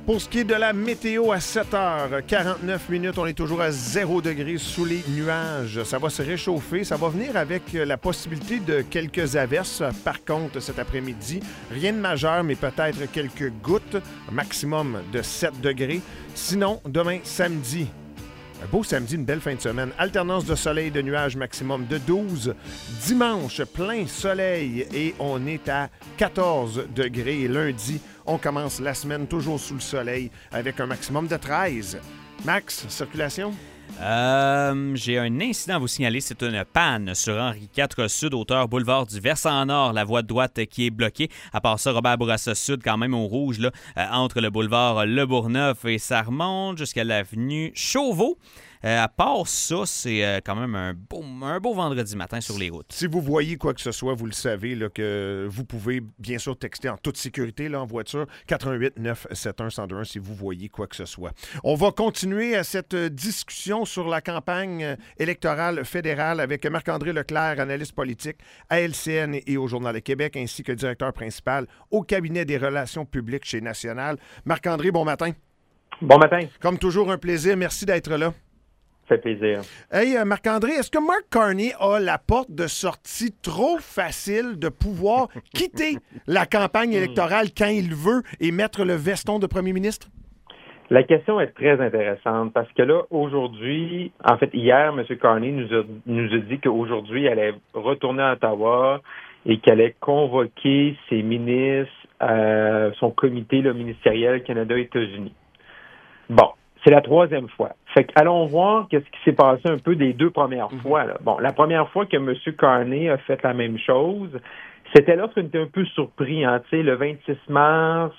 Pour ce qui est de la météo à 7h49, on est toujours à 0 degrés sous les nuages. Ça va se réchauffer. Ça va venir avec la possibilité de quelques averses. Par contre, cet après-midi, rien de majeur, mais peut-être quelques gouttes. Un maximum de 7 degrés. Sinon, demain, samedi, un beau samedi, une belle fin de semaine. Alternance de soleil et de nuages, maximum de 12. Dimanche, plein soleil et on est à 14 degrés. Et lundi, on commence la semaine toujours sous le soleil avec un maximum de 13. Max, circulation? J'ai un incident à vous signaler. C'est une panne sur Henri IV Sud, hauteur boulevard du Versant Nord. La voie de droite qui est bloquée. À part ça, Robert Bourassa Sud, quand même au rouge, là, entre le boulevard Le Bourgneuf et ça remonte jusqu'à l'avenue Chauveau. À part ça, c'est quand même un beau vendredi matin sur les routes. Si vous voyez quoi que ce soit, vous le savez, là, que vous pouvez bien sûr texter en toute sécurité là, en voiture 88 971 1021 si vous voyez quoi que ce soit. On va continuer cette discussion sur la campagne électorale fédérale avec Marc-André Leclerc, analyste politique à LCN et au Journal de Québec, ainsi que directeur principal au cabinet des relations publiques chez National. Marc-André, bon matin. Bon matin. Comme toujours, un plaisir. Merci d'être là. Ça fait plaisir. Hey, Marc-André, est-ce que Mark Carney a la porte de sortie trop facile de pouvoir quitter la campagne électorale quand il veut et mettre le veston de premier ministre? La question est très intéressante parce que là, aujourd'hui, en fait, hier, M. Carney nous a dit qu'aujourd'hui, il allait retourner à Ottawa et qu'il allait convoquer ses ministres, son comité là, ministériel Canada-États-Unis. Bon. C'est la troisième fois. Fait que allons voir qu'est-ce qui s'est passé un peu des deux premières fois. Là. Bon, la première fois que M. Carney a fait la même chose, c'était lorsqu'on était un peu surpris. Hein, le 26 mars,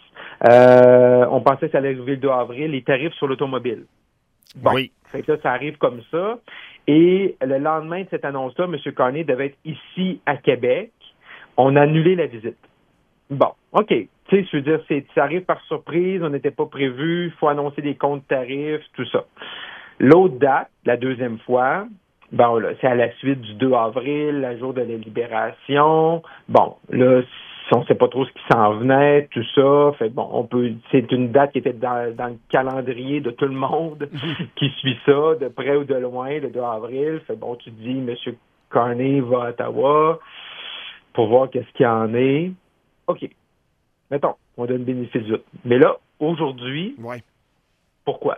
on pensait que ça allait arriver le 2 avril, les tarifs sur l'automobile. Bon, oui. Fait que ça arrive comme ça. Et le lendemain de cette annonce-là, M. Carney devait être ici à Québec. On a annulé la visite. Bon, OK. Tu sais, je veux dire, ça arrive par surprise, on n'était pas prévu, il faut annoncer des comptes tarifs, tout ça. L'autre date, la deuxième fois, bon, là, c'est à la suite du 2 avril, le jour de la libération. Bon, là, on ne sait pas trop ce qui s'en venait, tout ça. Fait bon, c'est une date qui était dans le calendrier de tout le monde qui suit ça, de près ou de loin, le 2 avril. Fait bon, tu te dis, M. Carney va à Ottawa pour voir qu'est-ce qu'il y en est. OK. Mettons, on donne bénéfice du doute. Mais là, aujourd'hui, pourquoi?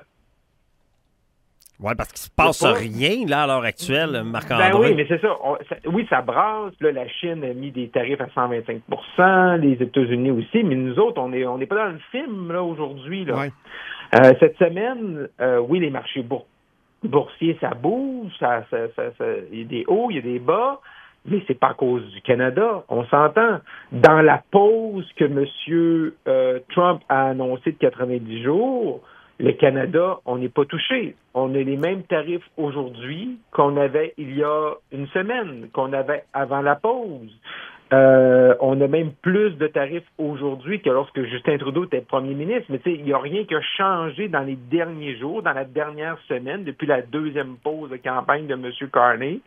Oui, parce qu'il se passe rien là, à l'heure actuelle, Marc-André. Ben oui, mais c'est ça. Oui, ça brasse. Là, la Chine a mis des tarifs à 125 %, les États-Unis aussi, mais nous autres, on n'est pas dans le film là aujourd'hui. Là. Ouais. Cette semaine, oui, les marchés boursiers, ça bouge, il y a des hauts, il y a des bas. Mais c'est pas à cause du Canada, on s'entend. Dans la pause que M. Trump a annoncée de 90 jours, le Canada, on n'est pas touché. On a les mêmes tarifs aujourd'hui qu'on avait il y a une semaine, qu'on avait avant la pause. On a même plus de tarifs aujourd'hui que lorsque Justin Trudeau était premier ministre. Mais tu sais, il n'y a rien qui a changé dans les derniers jours, dans la dernière semaine, depuis la deuxième pause de campagne de M. Carney.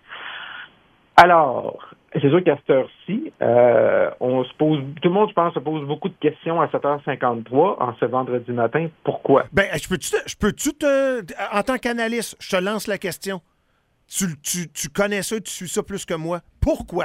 Alors, c'est sûr qu'à cette heure-ci, tout le monde, je pense, se pose beaucoup de questions à 7h53 en ce vendredi matin. Pourquoi? Ben, je peux-tu en tant qu'analyste, je te lance la question. Tu connais ça, tu suis ça plus que moi. Pourquoi?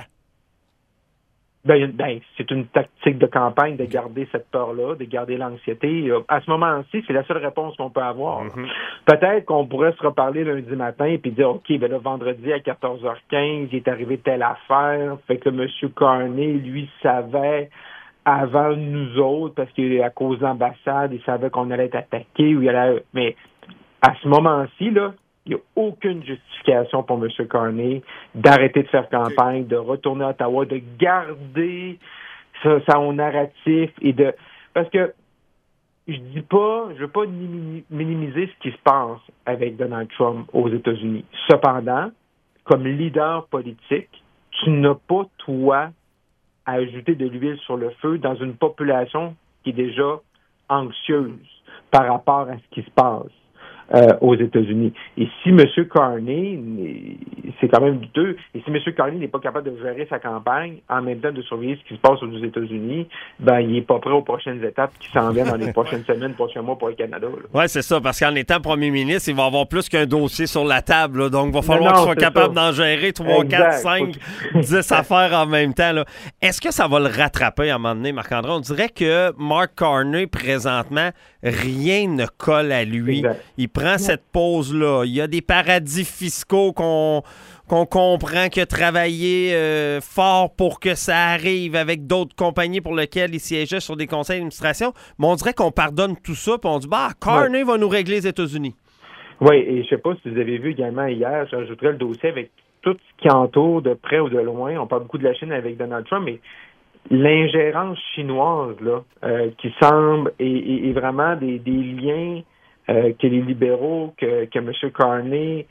Ben, c'est une tactique de campagne de garder cette peur-là, de garder l'anxiété. À ce moment-ci, c'est la seule réponse qu'on peut avoir. Mm-hmm. Peut-être qu'on pourrait se reparler lundi matin et puis dire, OK, ben là, vendredi à 14h15, il est arrivé telle affaire. Fait que M. Carney, lui, savait avant nous autres, parce qu'à cause de l'ambassade, il savait qu'on allait être attaqué. Mais à ce moment-ci, là, il n'y a aucune justification pour M. Carney d'arrêter de faire campagne, de retourner à Ottawa, de garder son narratif parce que je veux pas minimiser ce qui se passe avec Donald Trump aux États-Unis. Cependant, comme leader politique, tu n'as pas, toi, à ajouter de l'huile sur le feu dans une population qui est déjà anxieuse par rapport à ce qui se passe. aux États-Unis. Et si M. Carney, c'est quand même douteux, et si M. Carney n'est pas capable de gérer sa campagne, en même temps de surveiller ce qui se passe aux États-Unis, ben il n'est pas prêt aux prochaines étapes qui s'en viennent dans les prochaines semaines, prochains mois pour le Canada. Oui, c'est ça, parce qu'en étant premier ministre, il va avoir plus qu'un dossier sur la table, là, donc il va falloir qu'il soit capable d'en gérer 3, 4, 5, 10 affaires en même temps. Là. Est-ce que ça va le rattraper à un moment donné, Marc-André? On dirait que Mark Carney, présentement, rien ne colle à lui. Exact. Il prend cette pause-là. Il y a des paradis fiscaux qu'on comprend qu'il a travaillé fort pour que ça arrive avec d'autres compagnies pour lesquelles il siégeait sur des conseils d'administration. Mais on dirait qu'on pardonne tout ça puis on dit Carney va nous régler les États-Unis. Oui, et je ne sais pas si vous avez vu également hier, j'ajouterais le dossier avec tout ce qui entoure de près ou de loin. On parle beaucoup de la Chine avec Donald Trump, mais l'ingérence chinoise là, qui semble et vraiment des liens que les libéraux, que M. Carney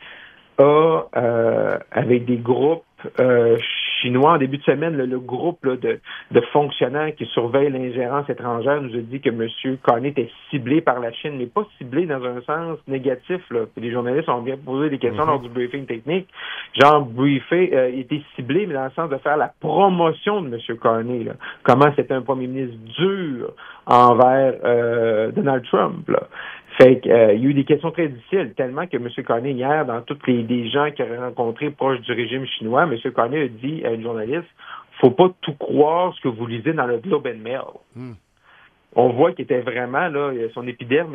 a avec des groupes chinois. En début de semaine, le groupe là, de fonctionnaires qui surveillent l'ingérence étrangère nous a dit que M. Carney était ciblé par la Chine, mais pas ciblé dans un sens négatif. Là. Puis les journalistes ont bien posé des questions lors du briefing technique. Genre, il était ciblé, mais dans le sens de faire la promotion de M. Carney. Là. Comment c'était un premier ministre dur envers Donald Trump. Là. Fait qu'il y a eu des questions très difficiles, tellement que M. Carney, hier, dans tous des gens qu'il a rencontrés proches du régime chinois, M. Carney a dit à une journaliste, faut pas tout croire ce que vous lisez dans le Globe and Mail. On voit qu'il était vraiment, là, son épiderme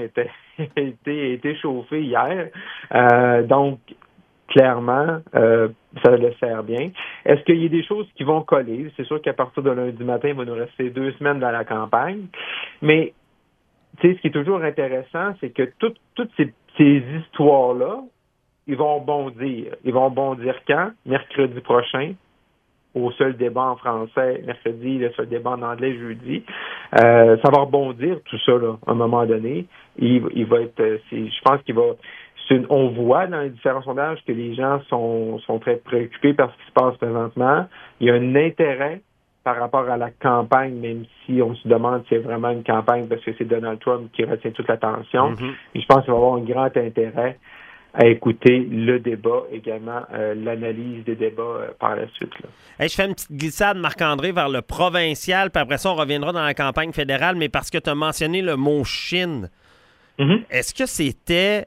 était chauffé hier. Donc, clairement, ça le sert bien. Est-ce qu'il y a des choses qui vont coller? C'est sûr qu'à partir de lundi matin, il va nous rester 2 semaines dans la campagne. Mais tu sais, ce qui est toujours intéressant, c'est que toutes ces histoires-là, ils vont bondir. Ils vont bondir quand? Mercredi prochain, au seul débat en français, mercredi, le seul débat en anglais, jeudi. Ça va rebondir, tout ça, là, à un moment donné. Il va être, je pense qu'il va... On voit dans les différents sondages que les gens sont très préoccupés par ce qui se passe présentement. Il y a un intérêt par rapport à la campagne, même si on se demande si c'est vraiment une campagne parce que c'est Donald Trump qui retient toute l'attention. Et je pense qu'il va y avoir un grand intérêt à écouter le débat, également l'analyse des débats par la suite. Là. Hey, je fais une petite glissade, Marc-André, vers le provincial, puis après ça, on reviendra dans la campagne fédérale, mais parce que tu as mentionné le mot Chine, est-ce que c'était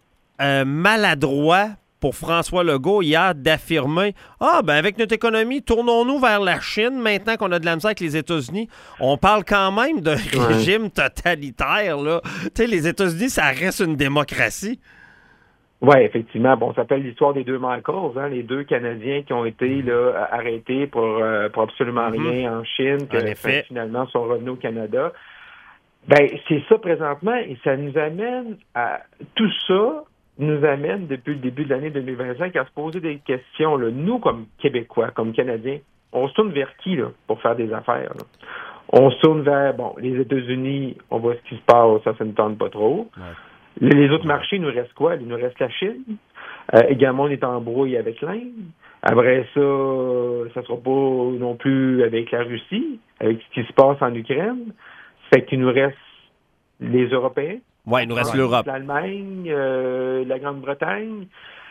maladroit pour François Legault hier d'affirmer avec notre économie, tournons-nous vers la Chine maintenant qu'on a de la misère avec les États-Unis. On parle quand même d'un régime totalitaire. Là. Tu sais, les États-Unis, ça reste une démocratie. Oui, effectivement. Bon, ça s'appelle l'histoire des 2 Michaels, hein, les 2 Canadiens qui ont été là, arrêtés pour absolument rien en Chine, que finalement sont revenus au Canada. Ben, c'est ça présentement, et ça nous amène à tout ça. Nous amène depuis le début de l'année 2025 à se poser des questions. Là. Nous, comme Québécois, comme Canadiens, on se tourne vers qui là, pour faire des affaires? Là? On se tourne vers, les États-Unis, on voit ce qui se passe, ça ne tente pas trop. Ouais. Les autres marchés, il nous reste quoi? Il nous reste la Chine. Également, on est en brouille avec l'Inde. Après ça sera pas non plus avec la Russie, avec ce qui se passe en Ukraine. Fait qu'il nous reste les Européens. Oui, il nous reste l'Europe. L'Allemagne, la Grande-Bretagne.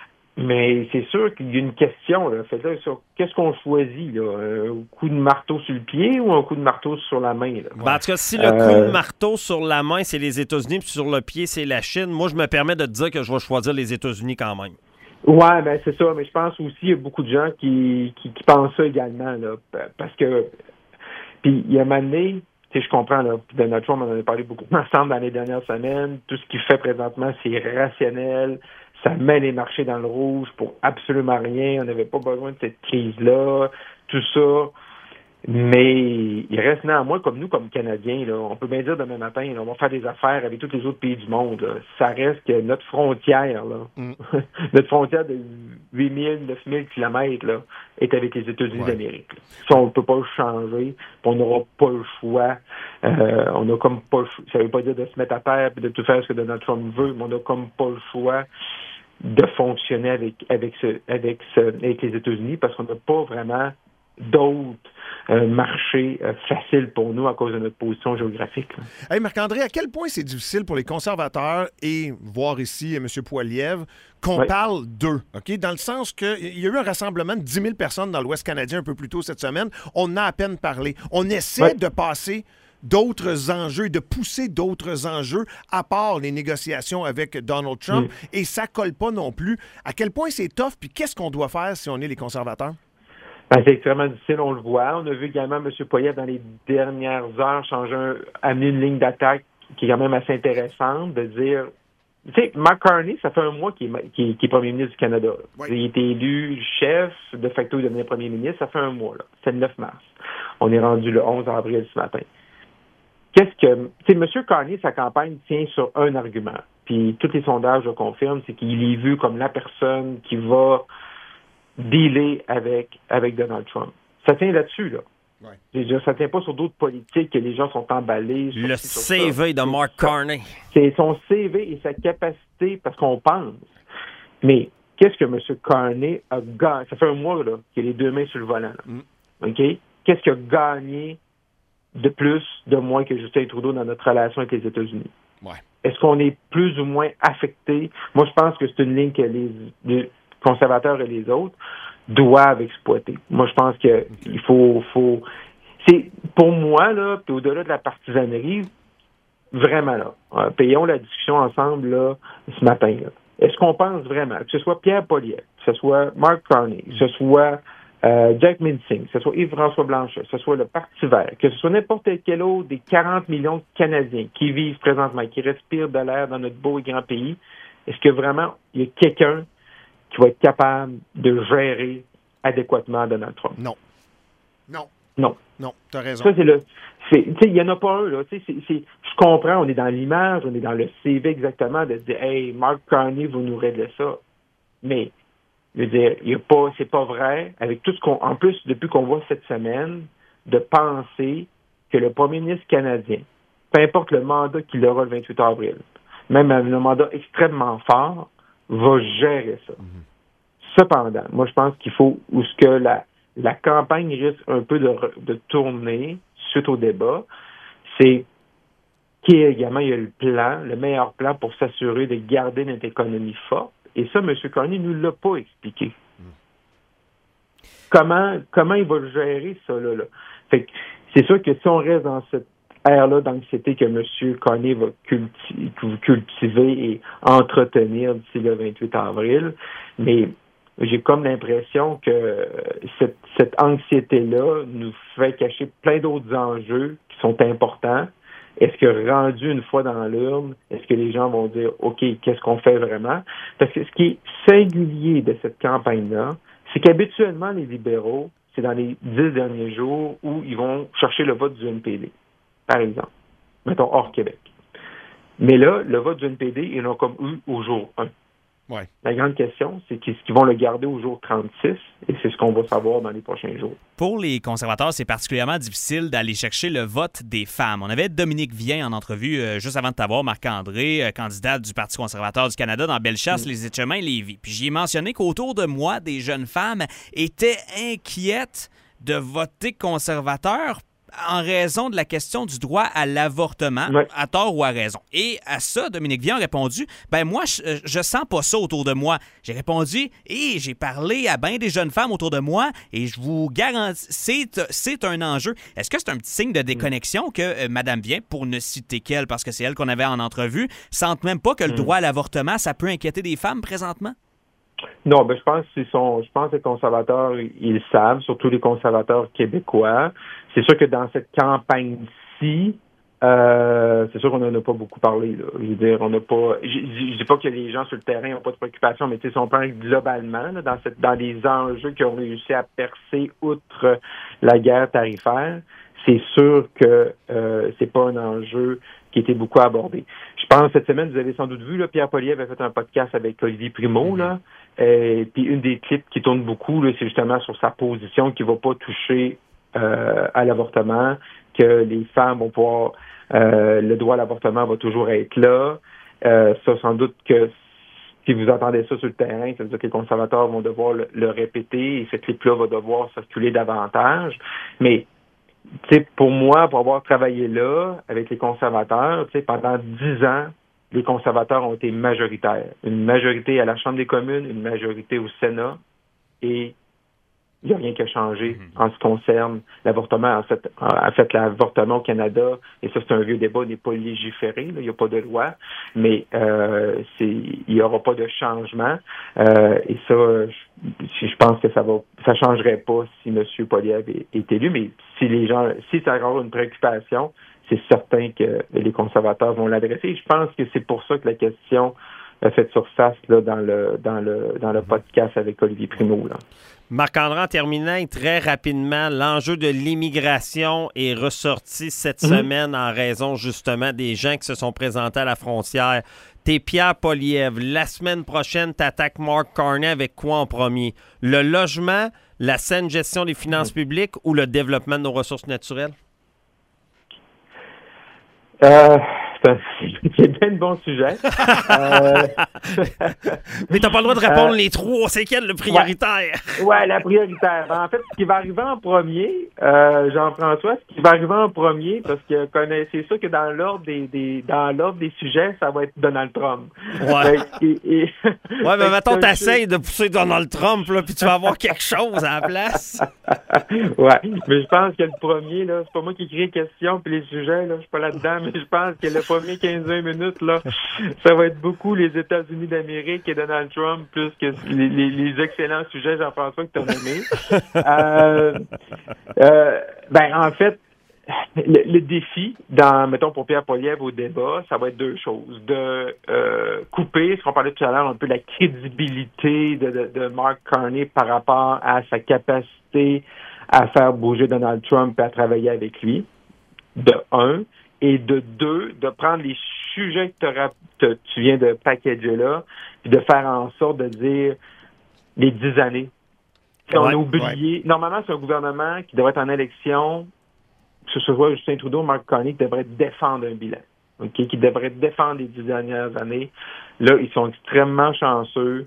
Mais c'est sûr qu'il y a une question, là. Fait là, sur qu'est-ce qu'on choisit, là? Un coup de marteau sur le pied ou un coup de marteau sur la main, là? En tout cas, si le coup de marteau sur la main, c'est les États-Unis, puis sur le pied, c'est la Chine, moi, je me permets de te dire que je vais choisir les États-Unis quand même. Ouais, ben c'est ça. Mais je pense aussi qu'il y a beaucoup de gens qui pensent ça également, là. Parce que... Puis, il y a un moment donné... Tu sais, je comprends, là, Donald Trump, on en a parlé beaucoup ensemble dans les dernières semaines. Tout ce qu'il fait présentement, c'est rationnel. Ça met les marchés dans le rouge pour absolument rien. On n'avait pas besoin de cette crise-là. Tout ça. Mais il reste néanmoins, comme nous, comme Canadiens, là, on peut bien dire demain matin, là, on va faire des affaires avec tous les autres pays du monde. Là. Ça reste que notre frontière, là, notre frontière de 8 000, 9 000 kilomètres, là, est avec les États-Unis d'Amérique. Ça, on ne peut pas le changer, on n'aura pas le choix. On n'a comme pas le choix. Ça ne veut pas dire de se mettre à terre et de tout faire ce que Donald Trump veut, mais on n'a comme pas le choix de fonctionner avec les États-Unis parce qu'on n'a pas vraiment d'autres marché facile pour nous à cause de notre position géographique. Hey Marc-André, à quel point c'est difficile pour les conservateurs et, voir ici M. Poilievre, qu'on parle d'eux, OK? Dans le sens qu'il y a eu un rassemblement de 10 000 personnes dans l'Ouest canadien un peu plus tôt cette semaine. On en a à peine parlé. On essaie de passer d'autres enjeux, de pousser d'autres enjeux à part les négociations avec Donald Trump et ça colle pas non plus. À quel point c'est tough, puis qu'est-ce qu'on doit faire si on est les conservateurs? Ben, c'est extrêmement difficile, on le voit. On a vu également M. Poilievre dans les dernières heures amener une ligne d'attaque qui est quand même assez intéressante, de dire, tu sais, Mark Carney, ça fait un mois qu'il est premier ministre du Canada. Oui. Il a été élu chef, de facto il devenait premier ministre, ça fait un mois, là. C'est le 9 mars. On est rendu le 11 avril ce matin. Tu sais, M. Carney, sa campagne tient sur un argument. Puis tous les sondages le confirment, c'est qu'il est vu comme la personne qui va dealer avec Donald Trump. Ça tient là-dessus, là. Ouais. Je veux dire, ça tient pas sur d'autres politiques que les gens sont emballés. Le CV de Mark Carney. C'est son CV et sa capacité, parce qu'on pense. Mais qu'est-ce que M. Carney a gagné? Ça fait un mois, là, qu'il a les deux mains sur le volant. OK? Qu'est-ce qu'il a gagné de plus, de moins que Justin Trudeau dans notre relation avec les États-Unis? Ouais. Est-ce qu'on est plus ou moins affecté? Moi, je pense que c'est une ligne que les conservateurs et les autres doivent exploiter. Moi, je pense que il faut... C'est, pour moi, là, puis au-delà de la partisanerie, vraiment, là, payons la discussion ensemble, là, ce matin, là. Est-ce qu'on pense vraiment, que ce soit Pierre Poilievre, que ce soit Mark Carney, que ce soit Jack Mincing, que ce soit Yves-François Blanchet, que ce soit le Parti vert, que ce soit n'importe quel autre des 40 millions de Canadiens qui vivent présentement, qui respirent de l'air dans notre beau et grand pays, est-ce que vraiment il y a quelqu'un qui va être capable de gérer adéquatement Donald Trump? Non. Non, t'as raison. Ça, il y en a pas un, là. Je comprends, on est dans l'image, on est dans le CV exactement, de dire, hey, Mark Carney, vous nous réglez ça. Mais, je veux dire, c'est pas vrai, avec tout ce en plus, depuis qu'on voit cette semaine, de penser que le premier ministre canadien, peu importe le mandat qu'il aura le 28 avril, même un mandat extrêmement fort, va gérer ça. Cependant, moi, je pense qu'il faut, où ce que la campagne risque un peu de tourner suite au débat, c'est également, il y a le plan, le meilleur plan pour s'assurer de garder notre économie forte. Et ça, M. Carney ne nous l'a pas expliqué. Comment il va le gérer, ça, là? Fait que c'est sûr que si on reste dans cette ère-là d'anxiété que M. Carney va cultiver et entretenir d'ici le 28 avril, mais j'ai comme l'impression que cette anxiété-là nous fait cacher plein d'autres enjeux qui sont importants. Est-ce que rendu une fois dans l'urne, est-ce que les gens vont dire, OK, qu'est-ce qu'on fait vraiment? Parce que ce qui est singulier de cette campagne-là, c'est qu'habituellement, les libéraux, c'est dans les 10 derniers jours où ils vont chercher le vote du NPD, par exemple. Mettons, hors Québec. Mais là, le vote du NPD, ils l'ont comme eu au jour 1. Ouais. La grande question, c'est qu'ils vont le garder au jour 36 et c'est ce qu'on va savoir dans les prochains jours. Pour les conservateurs, c'est particulièrement difficile d'aller chercher le vote des femmes. On avait Dominique Vien en entrevue juste avant de t'avoir, Marc-André, candidate du Parti conservateur du Canada dans Bellechasse, les Etchemins, Lévis. Puis j'y ai mentionné qu'autour de moi, des jeunes femmes étaient inquiètes de voter conservateur en raison de la question du droit à l'avortement, à tort ou à raison. Et à ça, Dominique Vien a répondu, moi, je sens pas ça autour de moi. J'ai répondu, j'ai parlé à bien des jeunes femmes autour de moi et je vous garantis, c'est un enjeu. Est-ce que c'est un petit signe de déconnexion que Mme Vien, pour ne citer qu'elle, parce que c'est elle qu'on avait en entrevue, sente même pas que le droit à l'avortement, ça peut inquiéter des femmes présentement? Non, je pense que les conservateurs, ils le savent, surtout les conservateurs québécois. C'est sûr que dans cette campagne-ci, c'est sûr qu'on n'en a pas beaucoup parlé, là. Je veux dire, on n'a pas. Je dis pas que les gens sur le terrain n'ont pas de préoccupation, mais si on prend globalement, là, dans les enjeux qui ont réussi à percer outre la guerre tarifaire, c'est sûr que c'est pas un enjeu qui était beaucoup abordé. Je pense cette semaine, vous avez sans doute vu, là, Pierre Poilievre avait fait un podcast avec Olivier Primo, là. Puis une des clips qui tourne beaucoup, là, c'est justement sur sa position qui va pas toucher à l'avortement, que les femmes vont pouvoir le droit à l'avortement va toujours être là. Ça, sans doute que si vous entendez ça sur le terrain, ça veut dire que les conservateurs vont devoir le répéter et ce clip-là va devoir circuler davantage. Mais pour moi, pour avoir travaillé là avec les conservateurs, pendant 10 ans, les conservateurs ont été majoritaires. Une majorité à la Chambre des communes, une majorité au Sénat, et il n'y a rien qui a changé en ce qui concerne l'avortement. En fait, l'avortement au Canada, et ça, c'est un vieux débat, n'est pas légiféré, là, il n'y a pas de loi, mais il n'y aura pas de changement. Et ça, je pense que ça changerait pas si M. Poilievre est élu, mais si ça a une préoccupation, c'est certain que les conservateurs vont l'adresser. Je pense que c'est pour ça que la question a fait surface là, dans le podcast avec Olivier Primo, là. Marc-André, en terminant très rapidement, l'enjeu de l'immigration est ressorti cette semaine en raison justement des gens qui se sont présentés à la frontière. T'es Pierre Poilievre. La semaine prochaine, t'attaques Mark Carney avec quoi en premier? Le logement, la saine gestion des finances publiques ou le développement de nos ressources naturelles? C'est bien de bons sujets. Mais t'as pas le droit de répondre les trois. C'est quel le prioritaire? Ouais, la prioritaire. En fait, ce qui va arriver en premier, Jean-François, parce que c'est sûr que dans l'ordre des sujets, ça va être Donald Trump. Ouais. Ouais, mais mettons, t'essayes de pousser Donald Trump, là, puis tu vas avoir quelque chose à la place. Ouais, mais je pense que le premier, là, c'est pas moi qui écris les questions puis les sujets, là, je suis pas là-dedans, mais je pense que le premier 15-20 minutes, là, ça va être beaucoup les États-Unis d'Amérique et Donald Trump, plus que les excellents sujets, Jean-François, que tu as nommés. En fait, le défi, mettons, pour Pierre Poilievre au débat, ça va être deux choses. De couper, ce qu'on parlait tout à l'heure, un peu la crédibilité de Mark Carney par rapport à sa capacité à faire bouger Donald Trump et à travailler avec lui, de un. Et de deux, de prendre les sujets que tu viens de packager là, puis de faire en sorte de dire les 10 années. On a oublié. Normalement, c'est un gouvernement qui devrait être en élection, que ce soit Justin Trudeau ou Mark Carney, qui devrait défendre un bilan. Okay? Qui devrait défendre les 10 dernières années. Là, ils sont extrêmement chanceux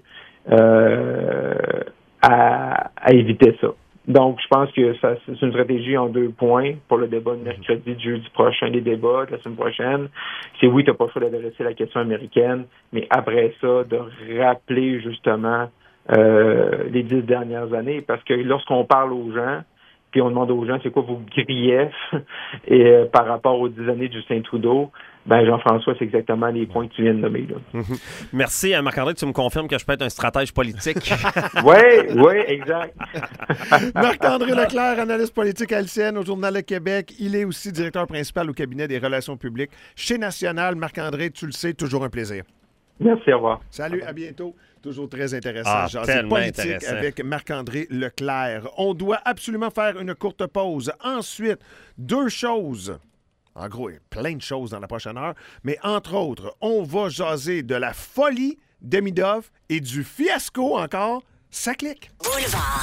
à éviter ça. Donc, je pense que c'est une stratégie en 2 points pour le débat de mercredi, de jeudi prochain, les débats de la semaine prochaine. C'est oui, tu n'as pas le choix d'adresser la question américaine, mais après ça, de rappeler justement les 10 dernières années, parce que lorsqu'on parle aux gens, puis on demande aux gens c'est quoi vos griefs et par rapport aux 10 années de Justin Trudeau, Jean-François, c'est exactement les points que tu viens de nommer, là. Merci, Marc-André, tu me confirmes que je peux être un stratège politique. Oui, exact. Marc-André Leclerc, analyste politique à LCN au Journal Le Québec. Il est aussi directeur principal au cabinet des relations publiques chez National. Marc-André, tu le sais, toujours un plaisir. Merci, au revoir. Salut, à bientôt. Toujours très intéressant. C'est politique intéressant. Avec Marc-André Leclerc. On doit absolument faire une courte pause. Ensuite, 2 choses. En gros, il y a plein de choses dans la prochaine heure. Mais entre autres, on va jaser de la folie d'Emidov et du fiasco encore. Ça clique. Boulevard.